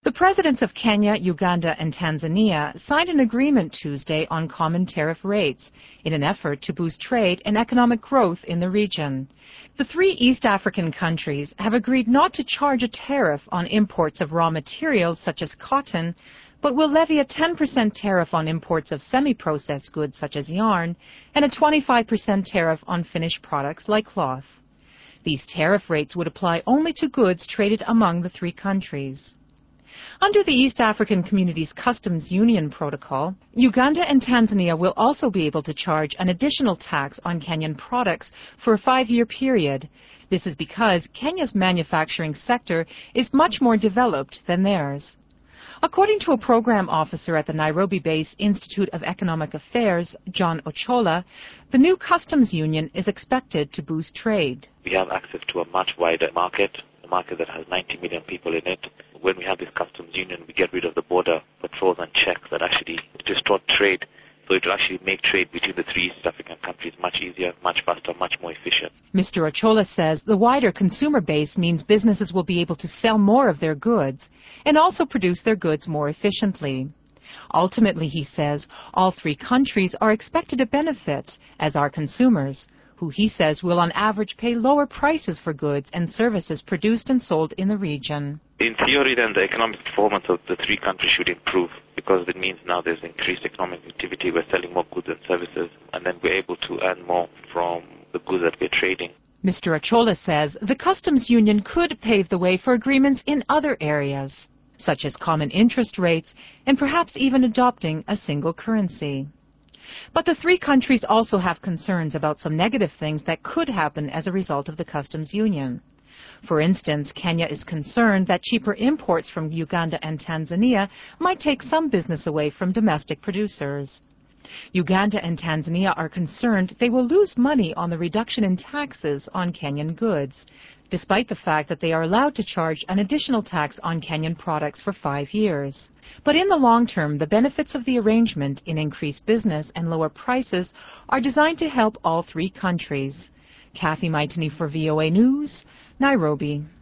The presidents of Kenya, Uganda, and Tanzania signed an agreement Tuesday on common tariff rates in an effort to boost trade and economic growth in the region. The three East African countries have agreed not to charge a tariff on imports of raw materials such as cotton, but will levy a 10% tariff on imports of semi-processed goods such as yarn and a 25% tariff on finished products like cloth. These tariff rates would apply only to goods traded among the three countries. Under the East African Community's Customs Union Protocol, Uganda and Tanzania will also be able to charge an additional tax on Kenyan products for a 5-year period. This is because Kenya's manufacturing sector is much more developed than theirs. According to a program officer at the Nairobi-based Institute of Economic Affairs, John Ochola, the new customs union is expected to boost trade. We have access to a much wider market, a market that has 90 million people in it. When we have this customs union, we get rid of the border patrols and checks that actually distort trade. So it will actually make trade between the three East African countries much easier, much faster, much more efficient. Mr. Ochola says the wider consumer base means businesses will be able to sell more of their goods and also produce their goods more efficiently. Ultimately, he says, all three countries are expected to benefit, as are consumers, who he says will on average pay lower prices for goods and services produced and sold in the region. In theory, then, the economic performance of the three countries should improve because it means now there's increased economic activity. We're selling more goods and services, and then we're able to earn more from the goods that we're trading. Mr. Ochola says the customs union could pave the way for agreements in other areas, such as common interest rates and perhaps even adopting a single currency. But the three countries also have concerns about some negative things that could happen as a result of the customs union. For instance, Kenya is concerned that cheaper imports from Uganda and Tanzania might take some business away from domestic producers. Uganda and Tanzania are concerned they will lose money on the reduction in taxes on Kenyan goods, despite the fact that they are allowed to charge an additional tax on Kenyan products for 5 years. But in the long term, the benefits of the arrangement in increased business and lower prices are designed to help all three countries. Kathy Maitani for VOA News, Nairobi.